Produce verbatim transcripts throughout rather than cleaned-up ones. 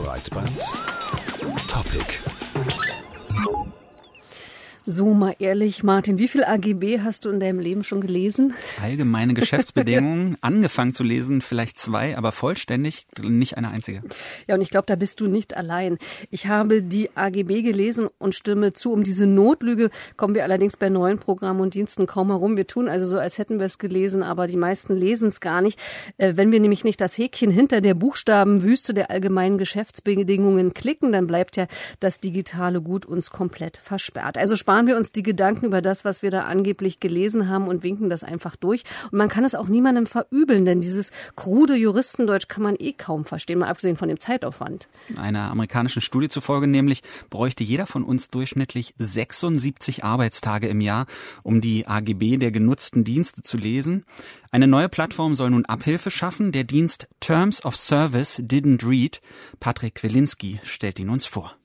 Breitband Topic. So, mal ehrlich, Martin, wie viel A G B hast du in deinem Leben schon gelesen? Allgemeine Geschäftsbedingungen, angefangen zu lesen, vielleicht zwei, aber vollständig nicht eine einzige. Ja, und ich glaube, da bist du nicht allein. Ich habe die A G B gelesen und stimme zu. Um diese Notlüge kommen wir allerdings bei neuen Programmen und Diensten kaum herum. Wir tun also so, als hätten wir es gelesen, aber die meisten lesen es gar nicht. Wenn wir nämlich nicht das Häkchen hinter der Buchstabenwüste der allgemeinen Geschäftsbedingungen klicken, dann bleibt ja das digitale Gut uns komplett versperrt. Also sparen wir uns die Gedanken über das, was wir da angeblich gelesen haben und winken das einfach durch. Und man kann es auch niemandem verübeln, denn dieses krude Juristendeutsch kann man eh kaum verstehen, mal abgesehen von dem Zeitaufwand. Einer amerikanischen Studie zufolge nämlich bräuchte jeder von uns durchschnittlich sechsundsiebzig Arbeitstage im Jahr, um die A G B der genutzten Dienste zu lesen. Eine neue Plattform soll nun Abhilfe schaffen. Der Dienst Terms of Service Didn't Read. Patrick Kwilinski stellt ihn uns vor.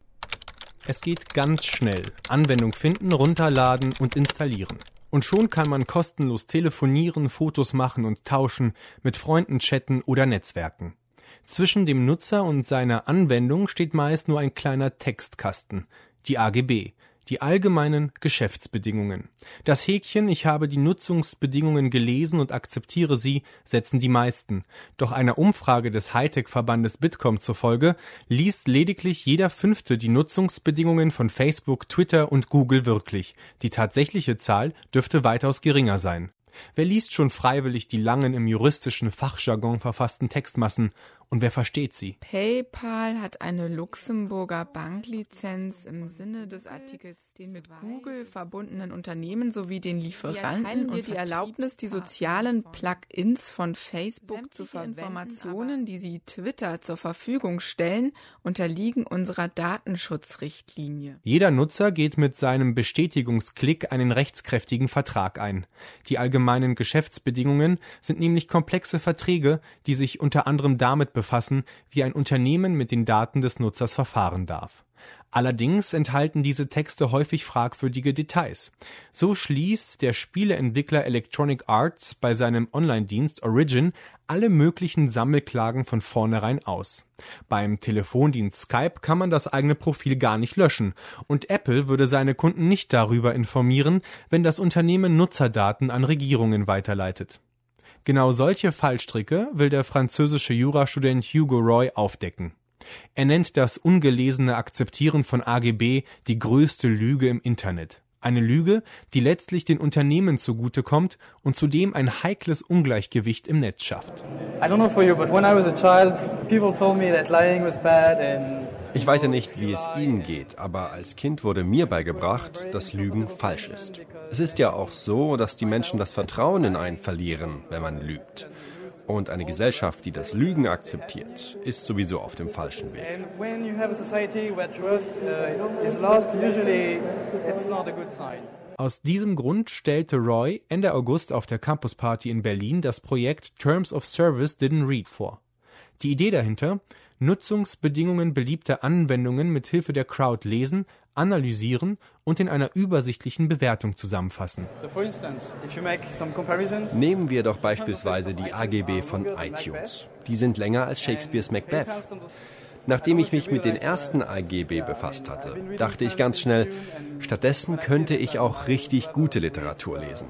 Es geht ganz schnell. Anwendung finden, runterladen und installieren. Und schon kann man kostenlos telefonieren, Fotos machen und tauschen, mit Freunden chatten oder netzwerken. Zwischen dem Nutzer und seiner Anwendung steht meist nur ein kleiner Textkasten, die A G B, die allgemeinen Geschäftsbedingungen. Das Häkchen, ich habe die Nutzungsbedingungen gelesen und akzeptiere sie, setzen die meisten. Doch einer Umfrage des Hightech-Verbandes Bitkom zufolge liest lediglich jeder Fünfte die Nutzungsbedingungen von Facebook, Twitter und Google wirklich. Die tatsächliche Zahl dürfte weitaus geringer sein. Wer liest schon freiwillig die langen, im juristischen Fachjargon verfassten Textmassen? Und wer versteht sie? PayPal hat eine Luxemburger Banklizenz im Sinne des Artikels den mit Google verbundenen Unternehmen sowie den Lieferanten und die Erlaubnis, die sozialen Plugins von Facebook zu verwenden. Informationen, die sie Twitter zur Verfügung stellen, unterliegen unserer Datenschutzrichtlinie. Jeder Nutzer geht mit seinem Bestätigungsklick einen rechtskräftigen Vertrag ein. Die allgemeinen Geschäftsbedingungen sind nämlich komplexe Verträge, die sich unter anderem damit befassen, wie ein Unternehmen mit den Daten des Nutzers verfahren darf. Allerdings enthalten diese Texte häufig fragwürdige Details. So schließt der Spieleentwickler Electronic Arts bei seinem Online-Dienst Origin alle möglichen Sammelklagen von vornherein aus. Beim Telefondienst Skype kann man das eigene Profil gar nicht löschen und Apple würde seine Kunden nicht darüber informieren, wenn das Unternehmen Nutzerdaten an Regierungen weiterleitet. Genau solche Fallstricke will der französische Jurastudent Hugo Roy aufdecken. Er nennt das ungelesene Akzeptieren von A G B die größte Lüge im Internet. Eine Lüge, die letztlich den Unternehmen zugutekommt und zudem ein heikles Ungleichgewicht im Netz schafft. Ich weiß ja nicht, wie es Ihnen geht, aber als Kind wurde mir beigebracht, dass Lügen falsch ist. Es ist ja auch so, dass die Menschen das Vertrauen in einen verlieren, wenn man lügt. Und eine Gesellschaft, die das Lügen akzeptiert, ist sowieso auf dem falschen Weg. Aus diesem Grund stellte Roy Ende August auf der Campus Party in Berlin das Projekt Terms of Service Didn't Read vor. Die Idee dahinter: Nutzungsbedingungen beliebter Anwendungen mit Hilfe der Crowd lesen, analysieren und in einer übersichtlichen Bewertung zusammenfassen. Nehmen wir doch beispielsweise die A G B von iTunes. Die sind länger als Shakespeares Macbeth. Nachdem ich mich mit den ersten A G B befasst hatte, dachte ich ganz schnell, stattdessen könnte ich auch richtig gute Literatur lesen.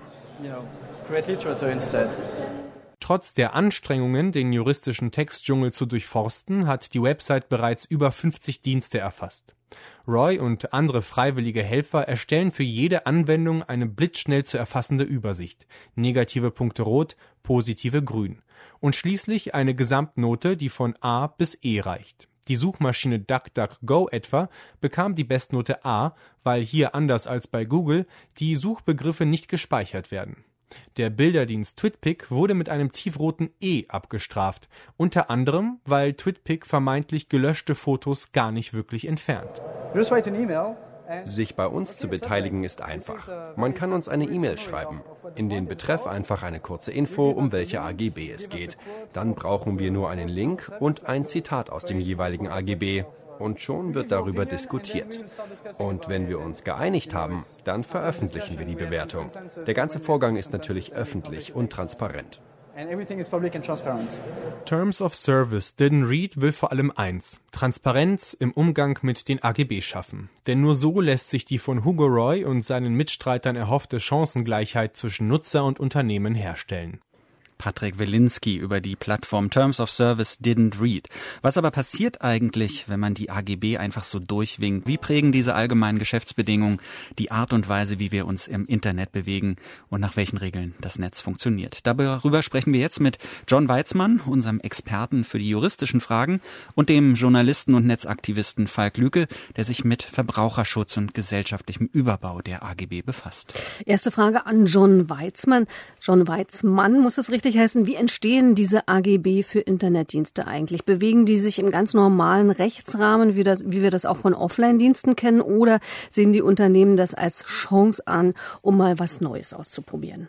Trotz der Anstrengungen, den juristischen Textdschungel zu durchforsten, hat die Website bereits über fünfzig Dienste erfasst. Roy und andere freiwillige Helfer erstellen für jede Anwendung eine blitzschnell zu erfassende Übersicht. Negative Punkte rot, positive grün. Und schließlich eine Gesamtnote, die von A bis E reicht. Die Suchmaschine DuckDuckGo etwa bekam die Bestnote A, weil hier anders als bei Google die Suchbegriffe nicht gespeichert werden. Der Bilderdienst TwitPic wurde mit einem tiefroten E abgestraft, unter anderem, weil TwitPic vermeintlich gelöschte Fotos gar nicht wirklich entfernt. Sich bei uns zu beteiligen ist einfach. Man kann uns eine E-Mail schreiben. In den Betreff einfach eine kurze Info, um welche A G B es geht. Dann brauchen wir nur einen Link und ein Zitat aus dem jeweiligen A G B. Und schon wird darüber diskutiert. Und wenn wir uns geeinigt haben, dann veröffentlichen wir die Bewertung. Der ganze Vorgang ist natürlich öffentlich und transparent. Terms of Service Didn't Read will vor allem eins: Transparenz im Umgang mit den A G B schaffen. Denn nur so lässt sich die von Hugo Roy und seinen Mitstreitern erhoffte Chancengleichheit zwischen Nutzer und Unternehmen herstellen. Patrick Wilinski über die Plattform Terms of Service Didn't Read. Was aber passiert eigentlich, wenn man die A G B einfach so durchwinkt? Wie prägen diese allgemeinen Geschäftsbedingungen die Art und Weise, wie wir uns im Internet bewegen und nach welchen Regeln das Netz funktioniert? Darüber sprechen wir jetzt mit John Weitzmann, unserem Experten für die juristischen Fragen, und dem Journalisten und Netzaktivisten Falk Lüke, der sich mit Verbraucherschutz und gesellschaftlichem Überbau der A G B befasst. Erste Frage an John Weitzmann. John Weitzmann, muss es richtig heißen, wie entstehen diese A G B für Internetdienste eigentlich? Bewegen die sich im ganz normalen Rechtsrahmen, wie, das, wie wir das auch von Offline-Diensten kennen, oder sehen die Unternehmen das als Chance an, um mal was Neues auszuprobieren?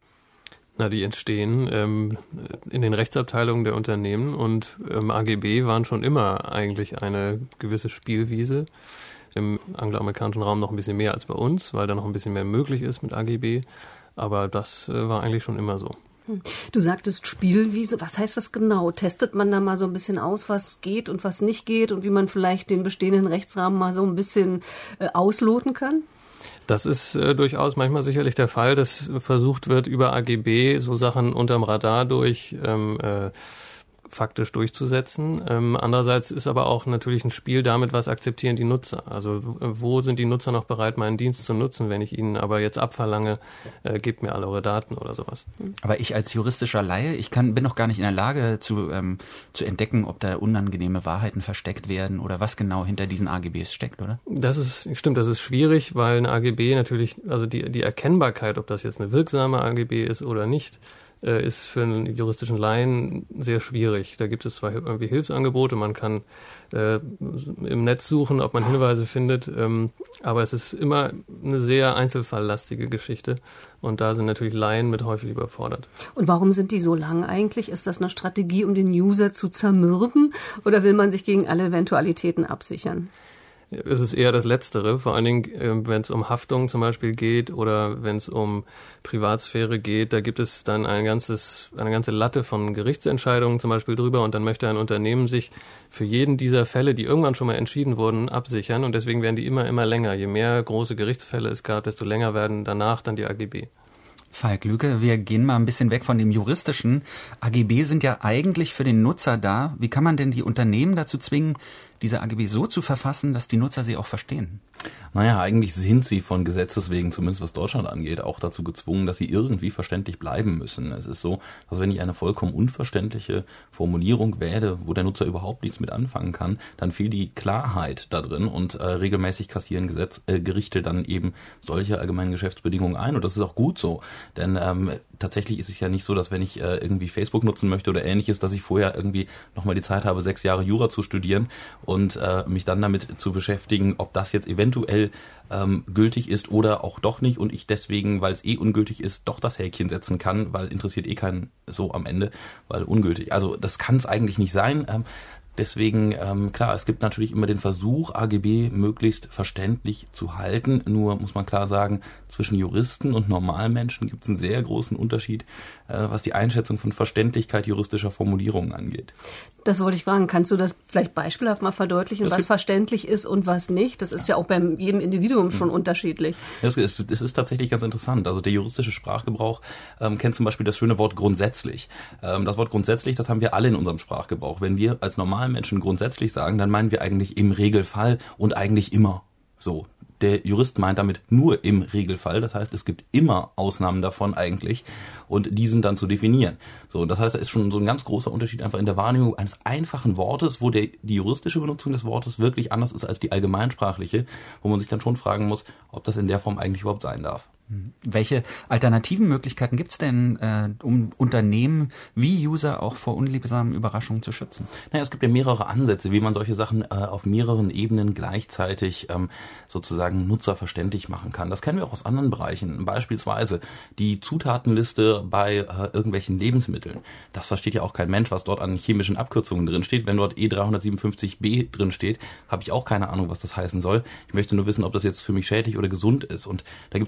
Na, die entstehen ähm, in den Rechtsabteilungen der Unternehmen, und ähm, A G B waren schon immer eigentlich eine gewisse Spielwiese. Im angloamerikanischen Raum noch ein bisschen mehr als bei uns, weil da noch ein bisschen mehr möglich ist mit A G B. Aber das äh, war eigentlich schon immer so. Du sagtest Spielwiese. Was heißt das genau? Testet man da mal so ein bisschen aus, was geht und was nicht geht, und wie man vielleicht den bestehenden Rechtsrahmen mal so ein bisschen äh, ausloten kann? Das ist äh, durchaus manchmal sicherlich der Fall, dass versucht wird, über A G B so Sachen unterm Radar durch ähm, äh, faktisch durchzusetzen. Ähm, andererseits ist aber auch natürlich ein Spiel damit, was akzeptieren die Nutzer. Also wo sind die Nutzer noch bereit, meinen Dienst zu nutzen, wenn ich ihnen aber jetzt abverlange, äh, gebt mir alle eure Daten oder sowas. Aber ich als juristischer Laie, ich kann, bin noch gar nicht in der Lage zu, ähm, zu entdecken, ob da unangenehme Wahrheiten versteckt werden oder was genau hinter diesen A G Bs steckt, oder? Das ist, stimmt, das ist schwierig, weil eine A G B natürlich, also die, die Erkennbarkeit, ob das jetzt eine wirksame A G B ist oder nicht, ist für einen juristischen Laien sehr schwierig. Da gibt es zwar irgendwie Hilfsangebote, man kann äh, im Netz suchen, ob man Hinweise findet, ähm, aber es ist immer eine sehr einzelfalllastige Geschichte, und da sind natürlich Laien mit häufig überfordert. Und warum sind die so lang eigentlich? Ist das eine Strategie, um den User zu zermürben, oder will man sich gegen alle Eventualitäten absichern? Es ist eher das Letztere, vor allen Dingen, äh, wenn es um Haftung zum Beispiel geht oder wenn es um Privatsphäre geht. Da gibt es dann ein ganzes, eine ganze Latte von Gerichtsentscheidungen zum Beispiel drüber, und dann möchte ein Unternehmen sich für jeden dieser Fälle, die irgendwann schon mal entschieden wurden, absichern, und deswegen werden die immer, immer länger. Je mehr große Gerichtsfälle es gab, desto länger werden danach dann die A G B. Falk Lüke, wir gehen mal ein bisschen weg von dem Juristischen. A G B sind ja eigentlich für den Nutzer da. Wie kann man denn die Unternehmen dazu zwingen, diese A G B so zu verfassen, dass die Nutzer sie auch verstehen? Naja, eigentlich sind sie von Gesetzes wegen, zumindest was Deutschland angeht, auch dazu gezwungen, dass sie irgendwie verständlich bleiben müssen. Es ist so, dass wenn ich eine vollkommen unverständliche Formulierung wähle, wo der Nutzer überhaupt nichts mit anfangen kann, dann fehlt die Klarheit da drin, und äh, regelmäßig kassieren Gesetz, äh, Gerichte dann eben solche allgemeinen Geschäftsbedingungen ein, und das ist auch gut so. Denn ähm, tatsächlich ist es ja nicht so, dass wenn ich äh, irgendwie Facebook nutzen möchte oder ähnliches, dass ich vorher irgendwie nochmal die Zeit habe, sechs Jahre Jura zu studieren und äh, mich dann damit zu beschäftigen, ob das jetzt eventuell ähm, gültig ist oder auch doch nicht, und ich deswegen, weil es eh ungültig ist, doch das Häkchen setzen kann, weil interessiert eh keinen so am Ende, weil ungültig. Also das kann es eigentlich nicht sein. Ähm, Deswegen, ähm, klar, es gibt natürlich immer den Versuch, A G B möglichst verständlich zu halten. Nur muss man klar sagen, zwischen Juristen und Normalmenschen gibt es einen sehr großen Unterschied, äh, was die Einschätzung von Verständlichkeit juristischer Formulierungen angeht. Das wollte ich fragen. Kannst du das vielleicht beispielhaft mal verdeutlichen, das was verständlich ist und was nicht? Das ist ja auch bei jedem Individuum schon mhm. unterschiedlich. Das ist, das ist tatsächlich ganz interessant. Also der juristische Sprachgebrauch ähm, kennt zum Beispiel das schöne Wort grundsätzlich. Ähm, das Wort grundsätzlich, das haben wir alle in unserem Sprachgebrauch. Wenn wir als Normalmenschen grundsätzlich sagen, dann meinen wir eigentlich im Regelfall und eigentlich immer so. Der Jurist meint damit nur im Regelfall, das heißt, es gibt immer Ausnahmen davon eigentlich, und die sind dann zu definieren. So, das heißt, da ist schon so ein ganz großer Unterschied einfach in der Wahrnehmung eines einfachen Wortes, wo der, die juristische Benutzung des Wortes wirklich anders ist als die allgemeinsprachliche, wo man sich dann schon fragen muss, ob das in der Form eigentlich überhaupt sein darf. Welche alternativen Möglichkeiten gibt es denn, äh, um Unternehmen wie User auch vor unliebsamen Überraschungen zu schützen? Naja, es gibt ja mehrere Ansätze, wie man solche Sachen äh, auf mehreren Ebenen gleichzeitig ähm, sozusagen nutzerverständlich machen kann. Das kennen wir auch aus anderen Bereichen. Beispielsweise die Zutatenliste bei äh, irgendwelchen Lebensmitteln. Das versteht ja auch kein Mensch, was dort an chemischen Abkürzungen drin steht. Wenn dort E dreihundertsiebenundfünfzig b drin steht, habe ich auch keine Ahnung, was das heißen soll. Ich möchte nur wissen, ob das jetzt für mich schädlich oder gesund ist. Und da gibt es zum Beispiel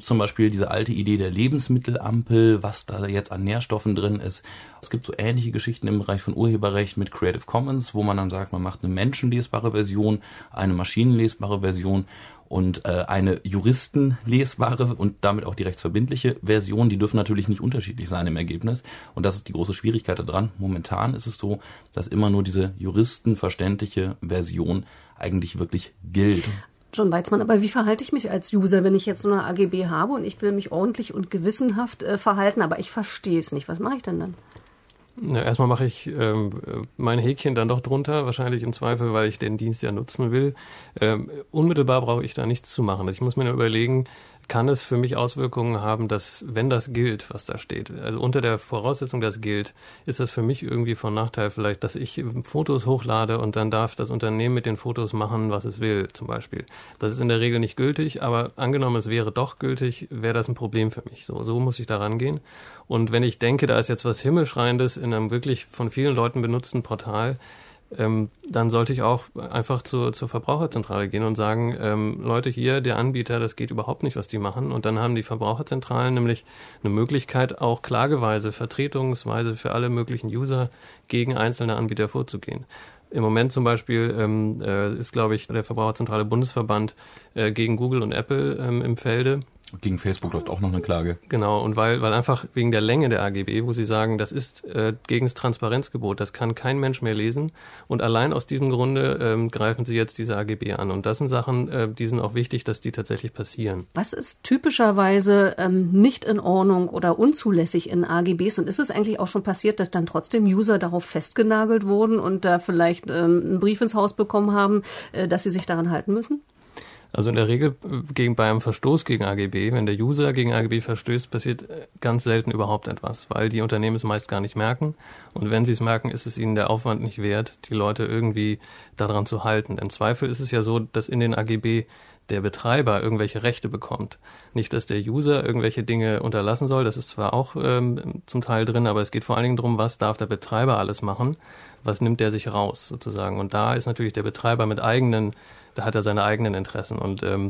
Beispiel diese alte Idee der Lebensmittelampel, was da jetzt an Nährstoffen drin ist. Es gibt so ähnliche Geschichten im Bereich von Urheberrecht mit Creative Commons, wo man dann sagt, man macht eine menschenlesbare Version, eine maschinenlesbare Version und äh, eine juristenlesbare und damit auch die rechtsverbindliche Version. Die dürfen natürlich nicht unterschiedlich sein im Ergebnis. Und das ist die große Schwierigkeit daran. Momentan ist es so, dass immer nur diese juristenverständliche Version eigentlich wirklich gilt. John Weizmann, aber wie verhalte ich mich als User, wenn ich jetzt so eine A G B habe und ich will mich ordentlich und gewissenhaft äh, verhalten, aber ich verstehe es nicht. Was mache ich denn dann? Ja, erstmal mache ich ähm, mein Häkchen dann doch drunter, wahrscheinlich im Zweifel, weil ich den Dienst ja nutzen will. Ähm, unmittelbar brauche ich da nichts zu machen. Also ich muss mir nur überlegen, kann es für mich Auswirkungen haben, dass, wenn das gilt, was da steht, also unter der Voraussetzung, dass gilt, ist das für mich irgendwie von Nachteil vielleicht, dass ich Fotos hochlade und dann darf das Unternehmen mit den Fotos machen, was es will, zum Beispiel. Das ist in der Regel nicht gültig, aber angenommen, es wäre doch gültig, wäre das ein Problem für mich. So, so muss ich da rangehen. Und wenn ich denke, da ist jetzt was Himmelschreiendes in einem wirklich von vielen Leuten benutzten Portal, Ähm, dann sollte ich auch einfach zur, zur Verbraucherzentrale gehen und sagen, ähm, Leute, hier, der Anbieter, das geht überhaupt nicht, was die machen. Und dann haben die Verbraucherzentralen nämlich eine Möglichkeit, auch klageweise, vertretungsweise für alle möglichen User gegen einzelne Anbieter vorzugehen. Im Moment zum Beispiel ähm, äh, ist, glaube ich, der Verbraucherzentrale Bundesverband äh, gegen Google und Apple ähm, im Felde. Gegen Facebook läuft auch noch eine Klage. Genau, und weil, weil einfach wegen der Länge der A G B, wo sie sagen, das ist äh, gegen das Transparenzgebot, das kann kein Mensch mehr lesen und allein aus diesem Grunde ähm, greifen sie jetzt diese A G B an. Und das sind Sachen, äh, die sind auch wichtig, dass die tatsächlich passieren. Was ist typischerweise ähm, nicht in Ordnung oder unzulässig in A G Bs? Und ist es eigentlich auch schon passiert, dass dann trotzdem User darauf festgenagelt wurden und da vielleicht ähm, einen Brief ins Haus bekommen haben, äh, dass sie sich daran halten müssen? Also in der Regel gegen, bei einem Verstoß gegen A G B, wenn der User gegen A G B verstößt, passiert ganz selten überhaupt etwas, weil die Unternehmen es meist gar nicht merken. Und wenn sie es merken, ist es ihnen der Aufwand nicht wert, die Leute irgendwie daran zu halten. Im Zweifel ist es ja so, dass in den A G B der Betreiber irgendwelche Rechte bekommt. Nicht, dass der User irgendwelche Dinge unterlassen soll, das ist zwar auch ähm, zum Teil drin, aber es geht vor allen Dingen darum, was darf der Betreiber alles machen, was nimmt der sich raus sozusagen. Und da ist natürlich der Betreiber mit eigenen, da hat er seine eigenen Interessen. Und ähm,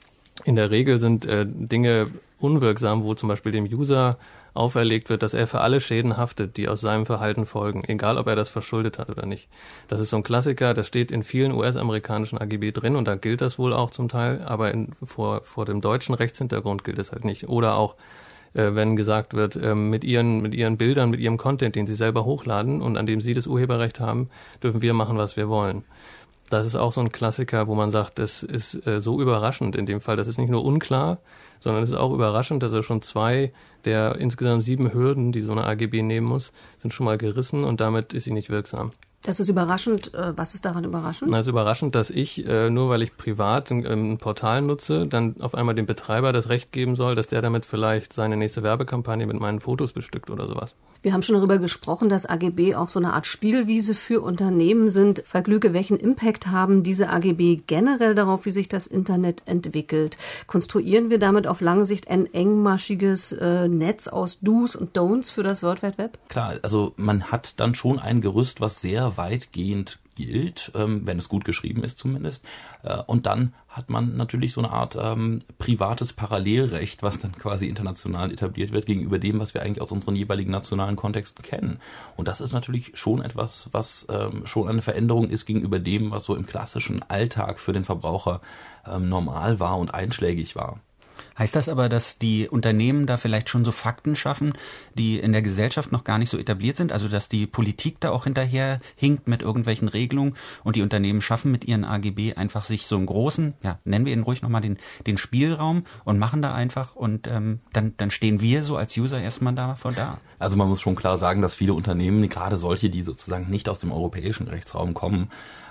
in der Regel sind äh, Dinge unwirksam, wo zum Beispiel dem User auferlegt wird, dass er für alle Schäden haftet, die aus seinem Verhalten folgen, egal ob er das verschuldet hat oder nicht. Das ist so ein Klassiker, das steht in vielen U S-amerikanischen A G B drin und da gilt das wohl auch zum Teil, aber in, vor, vor dem deutschen Rechtshintergrund gilt es halt nicht. Oder auch, äh, wenn gesagt wird, äh, mit ihren, mit ihren Bildern, mit ihrem Content, den sie selber hochladen und an dem sie das Urheberrecht haben, dürfen wir machen, was wir wollen. Das ist auch so ein Klassiker, wo man sagt, das ist äh, so überraschend in dem Fall. Das ist nicht nur unklar, sondern es ist auch überraschend, dass er schon zwei der insgesamt sieben Hürden, die so eine A G B nehmen muss, sind schon mal gerissen und damit ist sie nicht wirksam. Das ist überraschend. Was ist daran überraschend? Na, es ist überraschend, dass ich, äh, nur weil ich privat ein, ein Portal nutze, dann auf einmal dem Betreiber das Recht geben soll, dass der damit vielleicht seine nächste Werbekampagne mit meinen Fotos bestückt oder sowas. Wir haben schon darüber gesprochen, dass A G B auch so eine Art Spielwiese für Unternehmen sind. Frau Glüge, welchen Impact haben diese A G B generell darauf, wie sich das Internet entwickelt? Konstruieren wir damit auf lange Sicht ein engmaschiges äh, Netz aus Do's und Don'ts für das World Wide Web? Klar, also man hat dann schon ein Gerüst, was sehr weitgehend gilt, ähm, wenn es gut geschrieben ist zumindest. Äh, und dann hat man natürlich so eine Art ähm, privates Parallelrecht, was dann quasi international etabliert wird gegenüber dem, was wir eigentlich aus unseren jeweiligen nationalen Kontexten kennen. Und das ist natürlich schon etwas, was ähm, schon eine Veränderung ist gegenüber dem, was so im klassischen Alltag für den Verbraucher ähm, normal war und einschlägig war. Heißt das aber, dass die Unternehmen da vielleicht schon so Fakten schaffen, die in der Gesellschaft noch gar nicht so etabliert sind? Also dass die Politik da auch hinterher hinkt mit irgendwelchen Regelungen und die Unternehmen schaffen mit ihren A G B einfach sich so einen großen, ja, nennen wir ihn ruhig nochmal den, den Spielraum und machen da einfach und ähm, dann, dann stehen wir so als User erstmal davor da. Also man muss schon klar sagen, dass viele Unternehmen, gerade solche, die sozusagen nicht aus dem europäischen Rechtsraum kommen,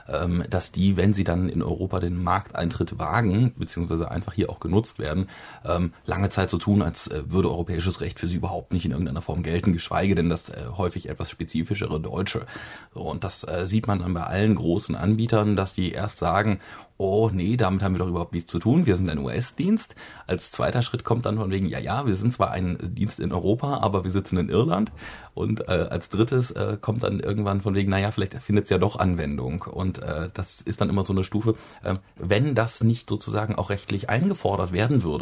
dass die, wenn sie dann in Europa den Markteintritt wagen, beziehungsweise einfach hier auch genutzt werden, lange Zeit so tun, als würde europäisches Recht für sie überhaupt nicht in irgendeiner Form gelten, geschweige denn das häufig etwas spezifischere Deutsche. Und das sieht man dann bei allen großen Anbietern, dass die erst sagen, oh nee, damit haben wir doch überhaupt nichts zu tun, wir sind ein U S-Dienst. Als zweiter Schritt kommt dann von wegen, ja, ja, wir sind zwar ein Dienst in Europa, aber wir sitzen in Irland. Und äh, als drittes äh, kommt dann irgendwann von wegen, naja, vielleicht findet es ja doch Anwendung. Und äh, das ist dann immer so eine Stufe, äh, wenn das nicht sozusagen auch rechtlich eingefordert werden würde,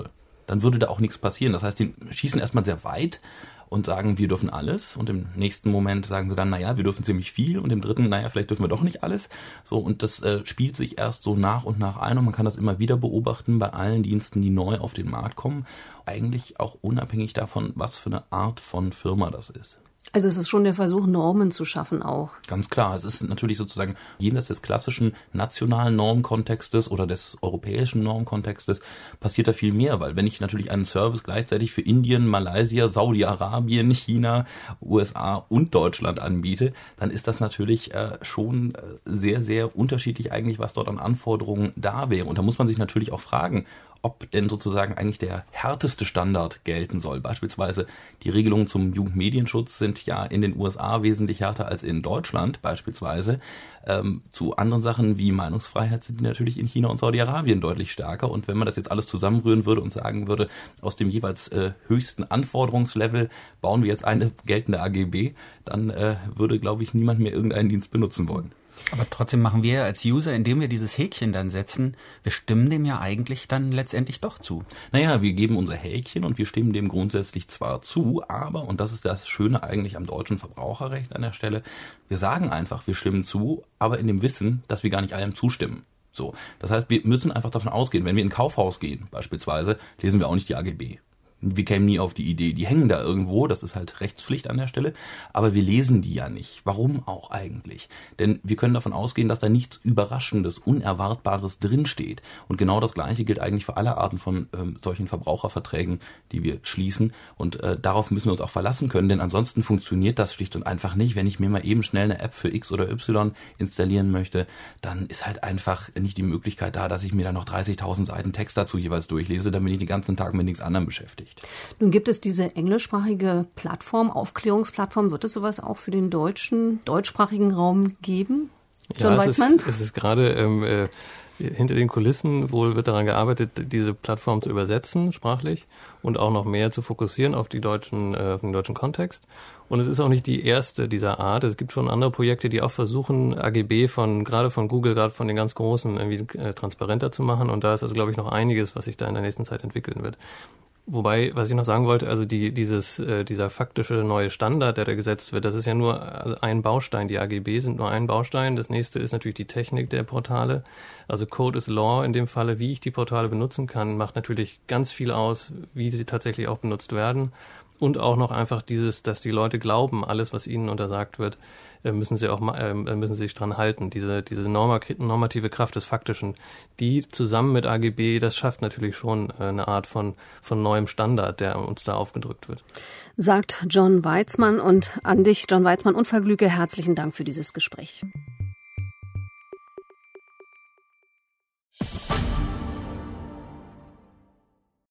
dann würde da auch nichts passieren. Das heißt, die schießen erstmal sehr weit und sagen, wir dürfen alles. Und im nächsten Moment sagen sie dann, naja, wir dürfen ziemlich viel. Und im dritten, naja, vielleicht dürfen wir doch nicht alles. So, und das äh, spielt sich erst so nach und nach ein. Und man kann das immer wieder beobachten bei allen Diensten, die neu auf den Markt kommen. Eigentlich auch unabhängig davon, was für eine Art von Firma das ist. Also es ist schon der Versuch, Normen zu schaffen auch. Ganz klar, es ist natürlich sozusagen jenseits des klassischen nationalen Normkontextes oder des europäischen Normkontextes passiert da viel mehr, weil wenn ich natürlich einen Service gleichzeitig für Indien, Malaysia, Saudi-Arabien, China, U S A und Deutschland anbiete, dann ist das natürlich äh, schon äh, sehr, sehr unterschiedlich eigentlich, was dort an Anforderungen da wäre. Und da muss man sich natürlich auch fragen, ob denn sozusagen eigentlich der härteste Standard gelten soll. Beispielsweise die Regelungen zum Jugendmedienschutz sind ja in den U S A wesentlich härter als in Deutschland beispielsweise. Ähm, zu anderen Sachen wie Meinungsfreiheit sind die natürlich in China und Saudi-Arabien deutlich stärker. Und wenn man das jetzt alles zusammenrühren würde und sagen würde, aus dem jeweils äh, höchsten Anforderungslevel bauen wir jetzt eine geltende A G B, dann äh, würde, glaube ich, niemand mehr irgendeinen Dienst benutzen wollen. Aber trotzdem machen wir als User, indem wir dieses Häkchen dann setzen, wir stimmen dem ja eigentlich dann letztendlich doch zu. Naja, wir geben unser Häkchen und wir stimmen dem grundsätzlich zwar zu, aber, und das ist das Schöne eigentlich am deutschen Verbraucherrecht an der Stelle, wir sagen einfach, wir stimmen zu, aber in dem Wissen, dass wir gar nicht allem zustimmen. So, das heißt, wir müssen einfach davon ausgehen, wenn wir in ein Kaufhaus gehen beispielsweise, lesen wir auch nicht die A G B. Wir kämen nie auf die Idee, die hängen da irgendwo, das ist halt Rechtspflicht an der Stelle, aber wir lesen die ja nicht. Warum auch eigentlich? Denn wir können davon ausgehen, dass da nichts Überraschendes, Unerwartbares drinsteht. Und genau das Gleiche gilt eigentlich für alle Arten von ähm, solchen Verbraucherverträgen, die wir schließen. Und äh, darauf müssen wir uns auch verlassen können, denn ansonsten funktioniert das schlicht und einfach nicht. Wenn ich mir mal eben schnell eine App für X oder Y installieren möchte, dann ist halt einfach nicht die Möglichkeit da, dass ich mir da noch dreißigtausend Seiten Text dazu jeweils durchlese, dann bin ich den ganzen Tag mit nichts anderem beschäftigt. Nun gibt es diese englischsprachige Plattform, Aufklärungsplattform. Wird es sowas auch für den deutschen, deutschsprachigen Raum geben? John ja, Weitzman? Es ist, es ist gerade ähm, äh, hinter den Kulissen wohl wird daran gearbeitet, diese Plattform zu übersetzen, sprachlich, und auch noch mehr zu fokussieren auf die deutschen, äh, auf den deutschen Kontext. Und es ist auch nicht die erste dieser Art. Es gibt schon andere Projekte, die auch versuchen, A G B von, gerade von Google, gerade von den ganz Großen, irgendwie äh, transparenter zu machen. Und da ist also, glaube ich, noch einiges, was sich da in der nächsten Zeit entwickeln wird. Wobei, was ich noch sagen wollte, also die, dieses, äh, dieser faktische neue Standard, der da gesetzt wird, das ist ja nur ein Baustein. Die A G B sind nur ein Baustein. Das nächste ist natürlich die Technik der Portale. Also Code is Law in dem Falle, wie ich die Portale benutzen kann, macht natürlich ganz viel aus, wie sie tatsächlich auch benutzt werden. Und auch noch einfach dieses, dass die Leute glauben, alles, was ihnen untersagt wird, müssen sie auch äh, müssen sie sich dran halten. Diese diese normative Kraft des Faktischen, die zusammen mit A G B, das schafft natürlich schon eine Art von von neuem Standard, der uns da aufgedrückt wird. Sagt John Weitzman. Und an dich, John Weitzman und Verglüge, herzlichen Dank für dieses Gespräch.